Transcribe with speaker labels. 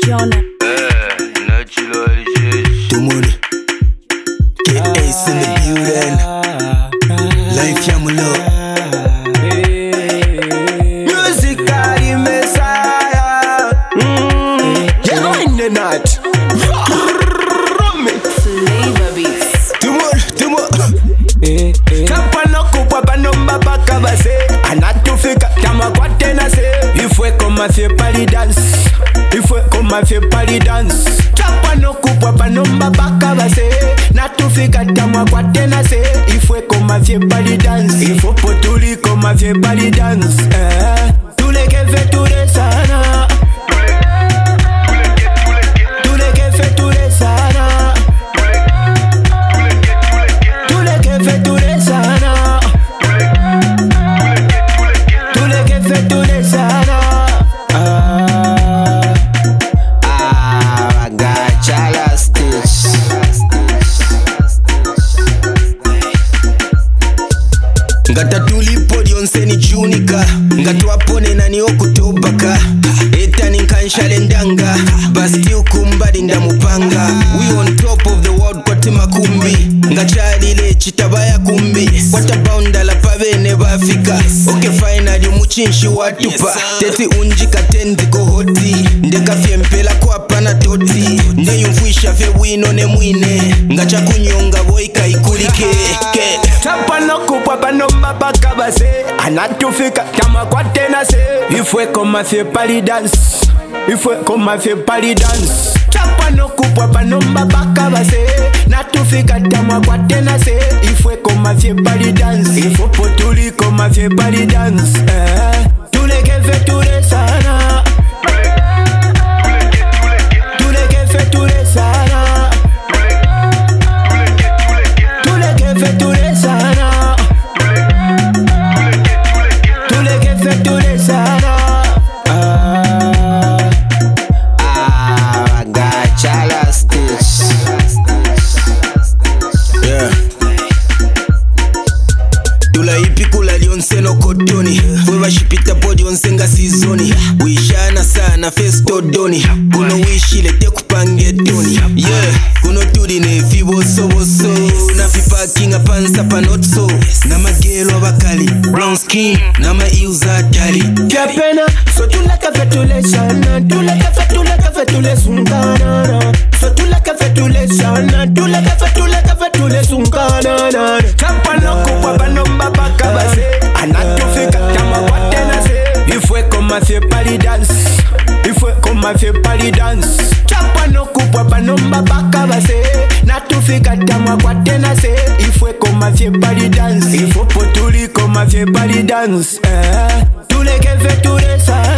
Speaker 1: Jonah.
Speaker 2: Tout monde, get Ace in the building. Life Yamulo. Music Cardi Messiah. Join the night.
Speaker 1: Flavor beats.
Speaker 2: Tout monde. Tapano kupwa panomba baka base. Anatufika kama kwa tena se. Ifwe koma fie pali dance. Ifwe koma fie pali dance. Tapano kupwa panomba baka base. Natufika kama kwa tena se. Ifwe koma fie pali dance. Ifo potuli koma fie pali dance. Tule kefe tule sana. Tule kefe tule sana. Tule kefe tule sana. Tule kefe tule sana. Agachala stitch. Ngata tulipo dionseni junika. Ngatwapone nani okutobaka. Etani nkanshale ndanga. Basti ukumbadi ndamupanga. We on top of the world kwa timakumbi. Ngachalile chitabaya kumbi. Watabounda la pavene bafika. Okay finally muchinshi watupa. Teti unjika tendi kohoti. Ndeka fiempela kwa pana toti. Nde yumfuisha fe wino ne mwine. Ngacha kunyonga boika ikulike. Tapano kupwa panomba baka base. Anatufika kama kwa tena se. Ifwe koma fie pali dance. Ifwe koma fie pali dance. Tapano kupwa panomba baka base. Natufika kama kwa tena se. Ifwe koma fie pali dance. Ifo potuli koma fie pali dance. Tule kefe tule sana. Tule kefe tule sana. Tule kefe tule sana. Tule kefe tule sana. Agachala stitch. Yeah. Tula ipi kula lionse no kotoni. Fwewa shipita podi onsenga sizoni. Wishana sana festo doni. Kuno wishile te kupange doni. Yeah. Kuno tudi ne fibo so. Na fipa kinga pansa panotso. Na magelo abakali. Brown skin. Na maiuza tali. Kapena. So tula kafe tule sana. Tula kafe tule sungana. So tula kafe tule sana. Tula kafe tule sungana. Tapano kupwa panomba baka base. Anatufika kama kwa tena se. Ifwe koma fie pali dance. Ifwe koma fie pali dance. Tapano kupwa panomba baka base. Natufika kama kwa tena se. Ifwe koma fie pali dance. Ifo potuli koma fie pali dance. Tule kefe tule sana.